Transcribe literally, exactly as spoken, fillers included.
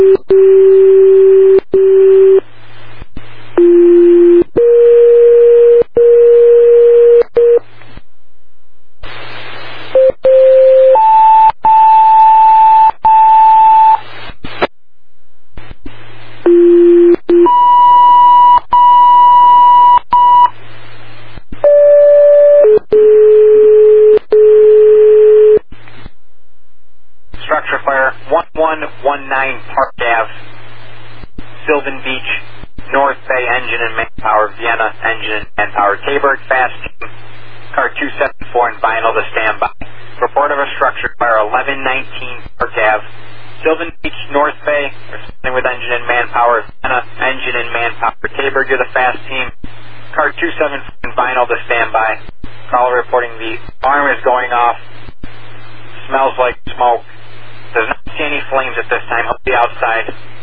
Structure fire, one one one nine Park Ave, Sylvan Beach, North Bay engine and manpower, Vienna engine and manpower, Taberg fast team, car two seven four and vinyl to standby. Report of a structure fire, eleven nineteen Park Ave, Sylvan Beach, North Bay, responding with engine and manpower, Vienna engine and manpower, Taberg, you're the fast team, car two seven four and vinyl to standby. Caller reporting the alarm is going off, smells like smoke. Does not see any flames at this time. He'll be outside.